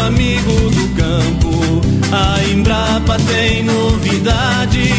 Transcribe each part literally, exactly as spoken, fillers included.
amigo do campo, a Embrapa tem novidade.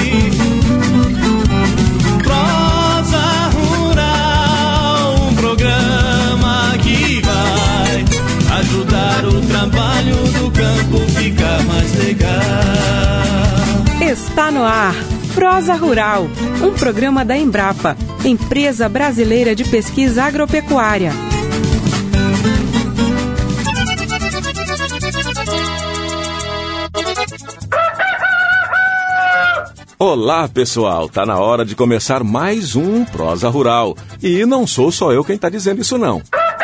Prosa Rural, um programa que vai ajudar o trabalho do campo ficar mais legal. Está no ar Prosa Rural, um programa da Embrapa, Empresa Brasileira de Pesquisa Agropecuária. Olá, pessoal! Tá na hora de começar mais um Prosa Rural. E não sou só eu quem tá dizendo isso, não.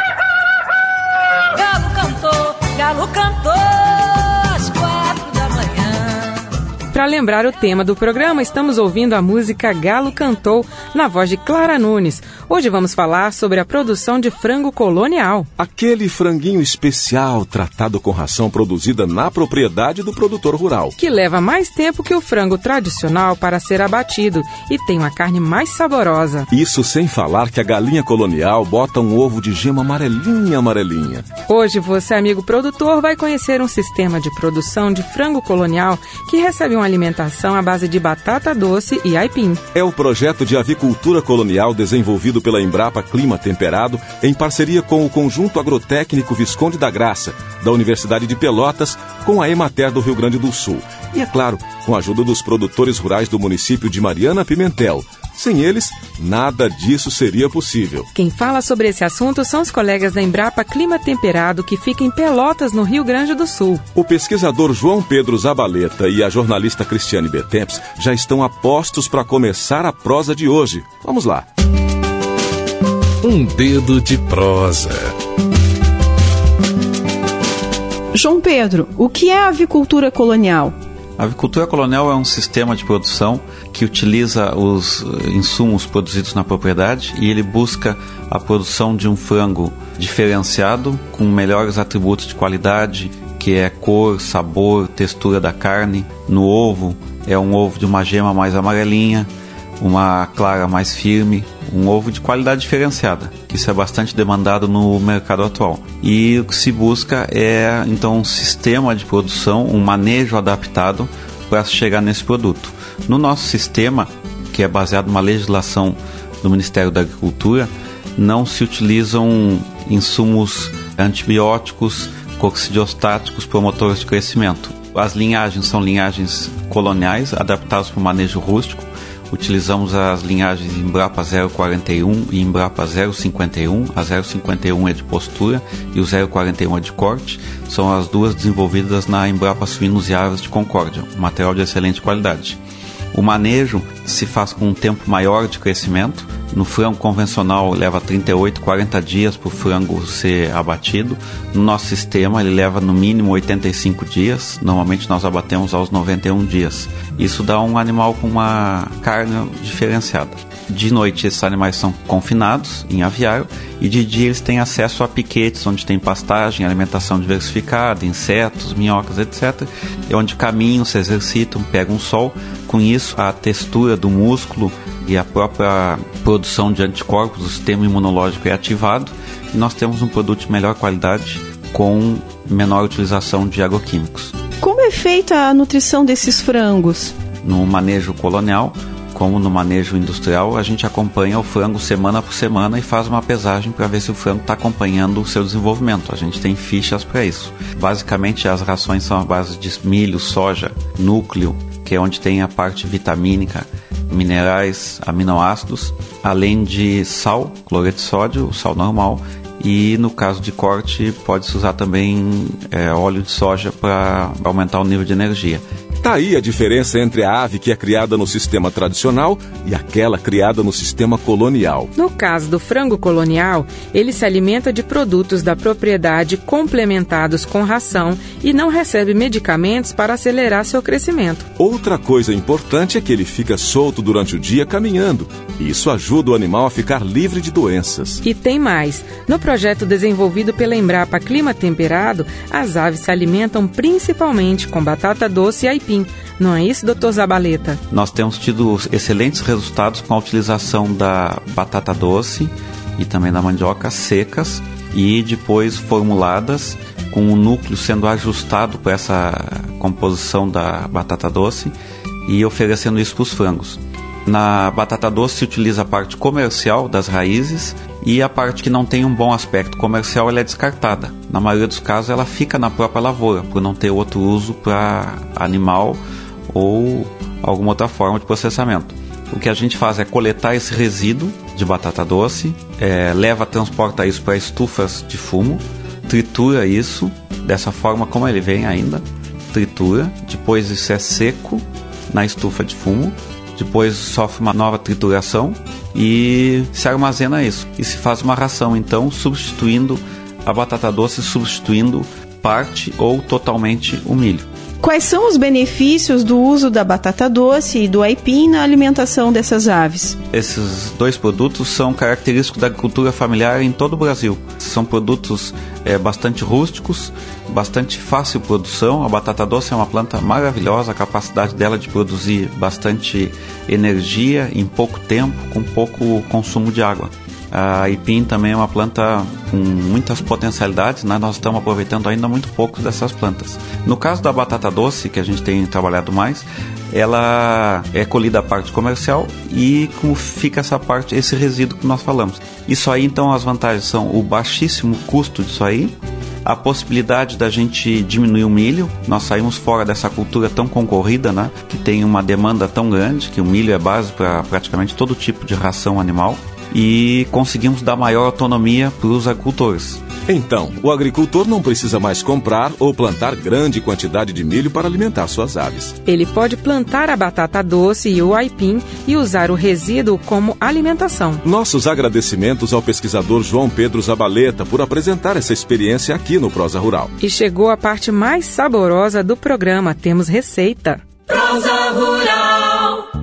Galo cantou, galo cantou às quatro da manhã. Para lembrar o tema do programa, estamos ouvindo a música Galo Cantou, na voz de Clara Nunes. Hoje vamos falar sobre a produção de frango colonial. Aquele franguinho especial tratado com ração produzida na propriedade do produtor rural. Que leva mais tempo que o frango tradicional para ser abatido e tem uma carne mais saborosa. Isso sem falar que a galinha colonial bota um ovo de gema amarelinha, amarelinha. Hoje você, amigo produtor, vai conhecer um sistema de produção de frango colonial que recebe uma alimentação à base de batata doce e aipim. É o projeto de avicultura colonial desenvolvido pela Embrapa Clima Temperado em parceria com o Conjunto Agrotécnico Visconde da Graça, da Universidade de Pelotas, com a Emater do Rio Grande do Sul. E, é claro, com a ajuda dos produtores rurais do município de Mariana Pimentel. Sem eles, nada disso seria possível. Quem fala sobre esse assunto são os colegas da Embrapa Clima Temperado, que fica em Pelotas, no Rio Grande do Sul. O pesquisador João Pedro Zabaleta e a jornalista Cristiane Betemps já estão a postos para começar a prosa de hoje. Vamos lá. Um dedo de prosa. João Pedro, o que é a avicultura colonial? A avicultura colonial é um sistema de produção que utiliza os insumos produzidos na propriedade e ele busca a produção de um frango diferenciado, com melhores atributos de qualidade, que é cor, sabor, textura da carne. No ovo, é um ovo de uma gema mais amarelinha, uma clara mais firme, um ovo de qualidade diferenciada, que isso é bastante demandado no mercado atual. E o que se busca é, então, um sistema de produção, um manejo adaptado para chegar nesse produto. No nosso sistema, que é baseado numa legislação do Ministério da Agricultura, não se utilizam insumos antibióticos, coccidiostáticos, promotores de crescimento. As linhagens são linhagens coloniais, adaptadas para o manejo rústico. Utilizamos as linhagens Embrapa zero quarenta e um e Embrapa zero cinquenta e um. A zero cinquenta e um é de postura e o zero quarenta e um é de corte. São as duas desenvolvidas na Embrapa Suínos e Aves de Concórdia, um material de excelente qualidade. O manejo se faz com um tempo maior de crescimento. No frango convencional leva trinta e oito, quarenta dias para o frango ser abatido. No nosso sistema ele leva no mínimo oitenta e cinco dias. Normalmente nós abatemos aos noventa e um dias. Isso dá um animal com uma carne diferenciada. De noite esses animais são confinados em aviário e de dia eles têm acesso a piquetes onde tem pastagem, alimentação diversificada, insetos, minhocas, etcétera. E onde caminham, se exercitam, pegam sol. Com isso a textura do músculo e a própria produção de anticorpos, o sistema imunológico é ativado e nós temos um produto de melhor qualidade com menor utilização de agroquímicos. Como é feita a nutrição desses frangos? No manejo colonial, como no manejo industrial, a gente acompanha o frango semana por semana e faz uma pesagem para ver se o frango está acompanhando o seu desenvolvimento. A gente tem fichas para isso. Basicamente, as rações são à base de milho, soja, núcleo, que é onde tem a parte vitamínica, minerais, aminoácidos, além de sal, cloreto de sódio, o sal normal, e no caso de corte pode-se usar também é, óleo de soja para aumentar o nível de energia. Tá aí a diferença entre a ave que é criada no sistema tradicional e aquela criada no sistema colonial. No caso do frango colonial, ele se alimenta de produtos da propriedade complementados com ração e não recebe medicamentos para acelerar seu crescimento. Outra coisa importante é que ele fica solto durante o dia caminhando. E isso ajuda o animal a ficar livre de doenças. E tem mais. No projeto desenvolvido pela Embrapa Clima Temperado, as aves se alimentam principalmente com batata doce e aipim. Não é isso, doutor Zabaleta? Nós temos tido excelentes resultados com a utilização da batata doce e também da mandioca secas e depois formuladas com o núcleo sendo ajustado para essa composição da batata doce e oferecendo isso para os frangos. Na batata doce se utiliza a parte comercial das raízes e a parte que não tem um bom aspecto comercial ela é descartada. Na maioria dos casos ela fica na própria lavoura, por não ter outro uso para animal ou alguma outra forma de processamento. O que a gente faz é coletar esse resíduo de batata doce, é, leva, transporta isso para estufas de fumo, tritura isso dessa forma como ele vem ainda, tritura, depois isso é seco na estufa de fumo, depois sofre uma nova trituração e se armazena isso. E se faz uma ração, então, substituindo a batata doce, substituindo parte ou totalmente o milho. Quais são os benefícios do uso da batata doce e do aipim na alimentação dessas aves? Esses dois produtos são característicos da agricultura familiar em todo o Brasil. São produtos é, bastante rústicos, bastante fácil de produção. A batata doce é uma planta maravilhosa, a capacidade dela de produzir bastante energia em pouco tempo, com pouco consumo de água. A aipim também é uma planta com muitas potencialidades, né? Nós estamos aproveitando ainda muito pouco dessas plantas. No caso da batata doce, que a gente tem trabalhado mais, ela é colhida a parte comercial e como fica essa parte, esse resíduo que nós falamos. Isso aí, então, as vantagens são o baixíssimo custo disso aí, a possibilidade da gente diminuir o milho. Nós saímos fora dessa cultura tão concorrida, né? Que tem uma demanda tão grande, que o milho é base para praticamente todo tipo de ração animal. E conseguimos dar maior autonomia para os agricultores. Então, o agricultor não precisa mais comprar ou plantar grande quantidade de milho para alimentar suas aves. Ele pode plantar a batata doce e o aipim e usar o resíduo como alimentação. Nossos agradecimentos ao pesquisador João Pedro Zabaleta por apresentar essa experiência aqui no Prosa Rural. E chegou a parte mais saborosa do programa. Temos receita. Prosa Rural.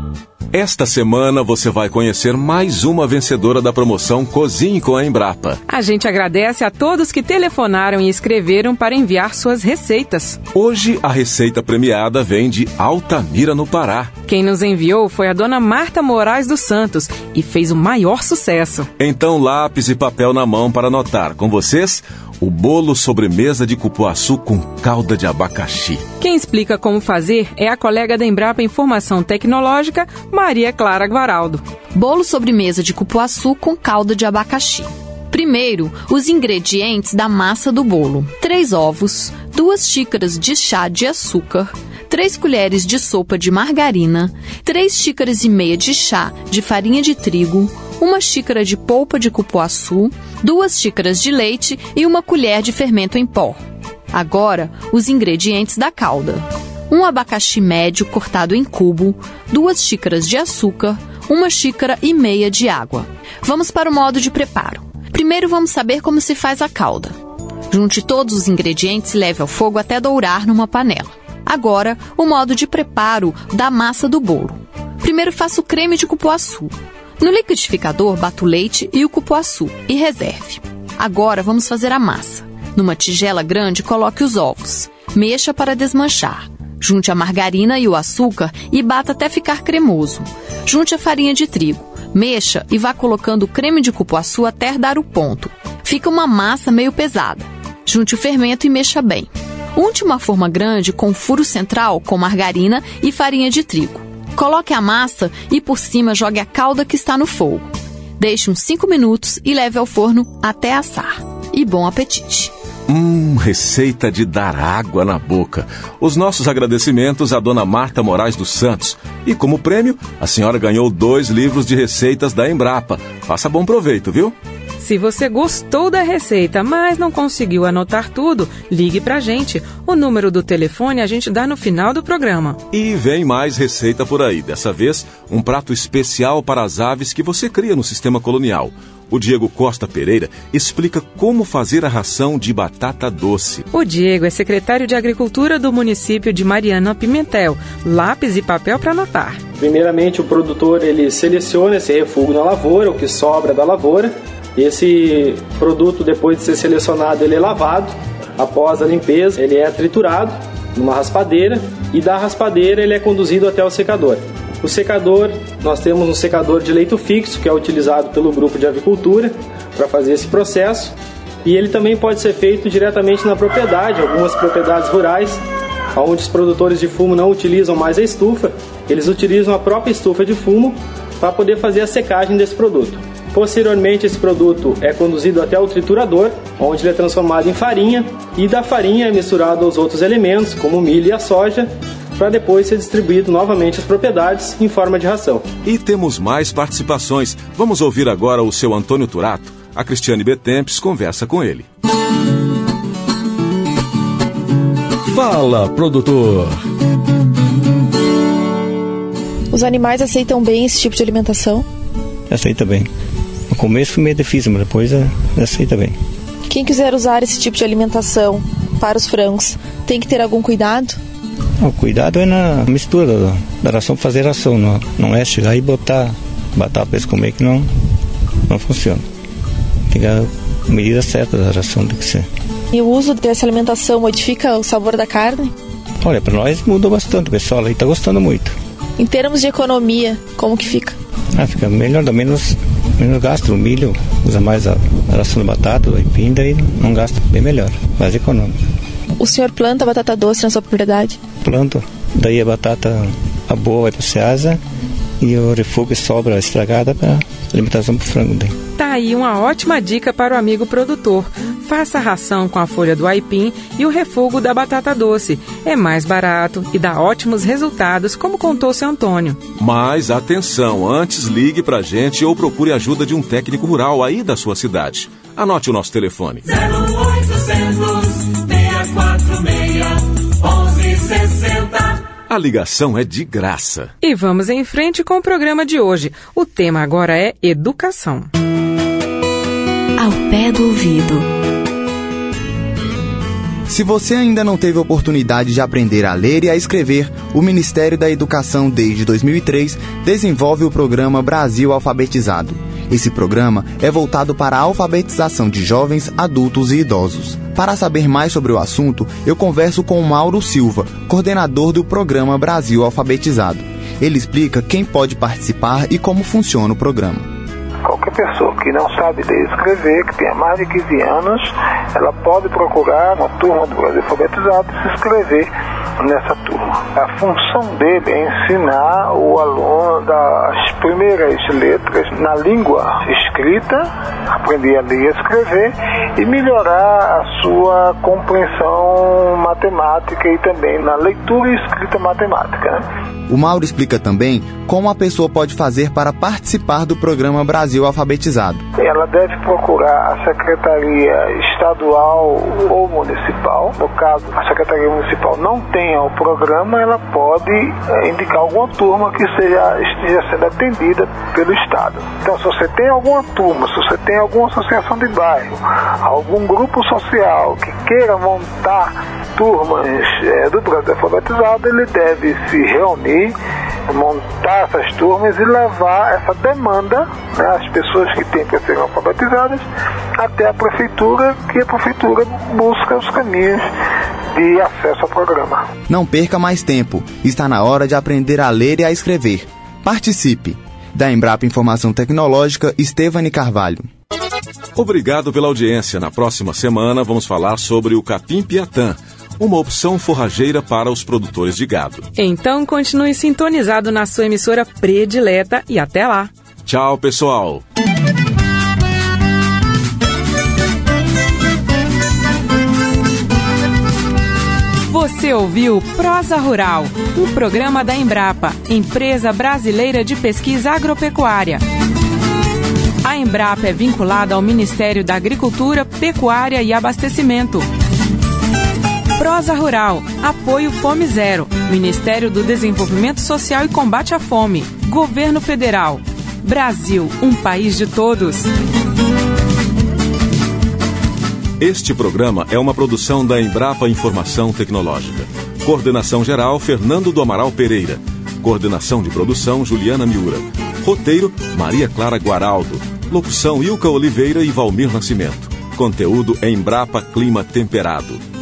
Esta semana você vai conhecer mais uma vencedora da promoção Cozinhe com a Embrapa. A gente agradece a todos que telefonaram e escreveram para enviar suas receitas. Hoje a receita premiada vem de Altamira, no Pará. Quem nos enviou foi a dona Marta Moraes dos Santos e fez o maior sucesso. Então lápis e papel na mão para anotar. Com vocês, o bolo sobremesa de cupuaçu com calda de abacaxi. Quem explica como fazer é a colega da Embrapa Informação Tecnológica, Maria Clara Guaraldo. Bolo sobremesa de cupuaçu com calda de abacaxi. Primeiro, os ingredientes da massa do bolo. Três ovos, duas xícaras de chá de açúcar, três colheres de sopa de margarina, três xícaras e meia de chá de farinha de trigo, uma xícara de polpa de cupuaçu, duas xícaras de leite e uma colher de fermento em pó. Agora, os ingredientes da calda. Um abacaxi médio cortado em cubo, duas xícaras de açúcar, uma xícara e meia de água. Vamos para o modo de preparo. Primeiro vamos saber como se faz a calda. Junte todos os ingredientes e leve ao fogo até dourar numa panela. Agora, o modo de preparo da massa do bolo. Primeiro faça o creme de cupuaçu. No liquidificador, bata o leite e o cupuaçu e reserve. Agora vamos fazer a massa. Numa tigela grande, coloque os ovos. Mexa para desmanchar. Junte a margarina e o açúcar e bata até ficar cremoso. Junte a farinha de trigo. Mexa e vá colocando o creme de cupuaçu até dar o ponto. Fica uma massa meio pesada. Junte o fermento e mexa bem. Unte uma forma grande com furo central com margarina e farinha de trigo. Coloque a massa e por cima jogue a calda que está no fogo. Deixe uns cinco minutos e leve ao forno até assar. E bom apetite! Hum, receita de dar água na boca. Os nossos agradecimentos à dona Marta Moraes dos Santos. E como prêmio, a senhora ganhou dois livros de receitas da Embrapa. Faça bom proveito, viu? Se você gostou da receita, mas não conseguiu anotar tudo, ligue pra gente. O número do telefone a gente dá no final do programa. E vem mais receita por aí. Dessa vez, um prato especial para as aves que você cria no sistema colonial. O Diego Costa Pereira explica como fazer a ração de batata doce. O Diego é secretário de Agricultura do município de Mariana Pimentel. Lápis e papel para anotar. Primeiramente, o produtor ele seleciona esse refúgio na lavoura, o que sobra da lavoura. Esse produto, depois de ser selecionado, ele é lavado. Após a limpeza, ele é triturado numa raspadeira e da raspadeira ele é conduzido até o secador. O secador, nós temos um secador de leito fixo que é utilizado pelo grupo de avicultura para fazer esse processo. E ele também pode ser feito diretamente na propriedade, algumas propriedades rurais, onde os produtores de fumo não utilizam mais a estufa, eles utilizam a própria estufa de fumo para poder fazer a secagem desse produto. Posteriormente, esse produto é conduzido até o triturador, onde ele é transformado em farinha, e da farinha é misturado aos outros elementos, como o milho e a soja, para depois ser distribuído novamente às propriedades em forma de ração. E temos mais participações. Vamos ouvir agora o seu Antônio Turato. A Cristiane Betempes conversa com ele. Fala, produtor! Os animais aceitam bem esse tipo de alimentação? Aceita bem. No começo foi meio difícil, mas depois é, aceita bem. Quem quiser usar esse tipo de alimentação para os frangos, tem que ter algum cuidado? O cuidado é na mistura da, da ração para fazer ração. Não, não é chegar e botar batata para eles comer, que não, não funciona. Tem que a medida certa da ração tem que ser. E o uso dessa alimentação modifica o sabor da carne? Olha, para nós mudou bastante. O pessoal aí está gostando muito. Em termos de economia, como que fica? Ah, fica melhor, dá menos, menos gasto. O milho usa mais a, a ração de batata, do aipim, daí não gasta, bem melhor, mais econômico. O senhor planta batata doce na sua propriedade? Planto, daí a batata a boa vai para o Ceasa e o refúgio sobra estragada para alimentação para o frango. Daí. Tá aí uma ótima dica para o amigo produtor. Faça a ração com a folha do aipim e o refúgio da batata doce. É mais barato e dá ótimos resultados, como contou seu Antônio. Mas atenção, antes ligue pra gente ou procure ajuda de um técnico rural aí da sua cidade. Anote o nosso telefone. zero oitocentos, seis quatro seis, onze sessenta. A ligação é de graça. E vamos em frente com o programa de hoje. O tema agora é educação. Ao pé do ouvido. Se você ainda não teve oportunidade de aprender a ler e a escrever, o Ministério da Educação, desde dois mil e três, desenvolve o programa Brasil Alfabetizado. Esse programa é voltado para a alfabetização de jovens, adultos e idosos. Para saber mais sobre o assunto, eu converso com o Mauro Silva, coordenador do programa Brasil Alfabetizado. Ele explica quem pode participar e como funciona o programa. Qualquer pessoa que não sabe ler e escrever, que tenha mais de quinze anos, ela pode procurar uma turma do Brasil Alfabetizado e se inscrever nessa turma. A função dele é ensinar o aluno das primeiras letras na língua escrita, aprender a ler e escrever e melhorar a sua compreensão matemática e também na leitura e escrita matemática, né? O Mauro explica também como a pessoa pode fazer para participar do programa Brasil Alfabetizado. Ela deve procurar a Secretaria Estadual ou Municipal. No caso, a Secretaria Municipal não tenha o programa, ela pode é, indicar alguma turma que seja, esteja sendo atendida pelo Estado. Então, se você tem alguma turma, se você tem alguma associação de bairro, algum grupo social que queira montar turmas é, do Brasil Alfabetizado, ele deve se reunir, montar essas turmas e levar essa demanda, né, as pessoas que têm para serem alfabetizadas, até a prefeitura, que a prefeitura busca os caminhos de acesso ao programa. Não perca mais tempo, está na hora de aprender a ler e a escrever. Participe! Da Embrapa Informação Tecnológica, Estevane Carvalho. Obrigado pela audiência. Na próxima semana vamos falar sobre o capim-piatã, uma opção forrageira para os produtores de gado. Então continue sintonizado na sua emissora predileta e até lá. Tchau, pessoal. Você ouviu Prosa Rural, um programa da Embrapa, Empresa Brasileira de Pesquisa Agropecuária. A Embrapa é vinculada ao Ministério da Agricultura, Pecuária e Abastecimento. Prosa Rural, apoio Fome Zero, Ministério do Desenvolvimento Social e Combate à Fome, Governo Federal. Brasil, um país de todos. Este programa é uma produção da Embrapa Informação Tecnológica. Coordenação geral, Fernando do Amaral Pereira. Coordenação de produção, Juliana Miura. Roteiro, Maria Clara Guaraldo. Locução, Ilka Oliveira e Valmir Nascimento. Conteúdo, Embrapa Clima Temperado.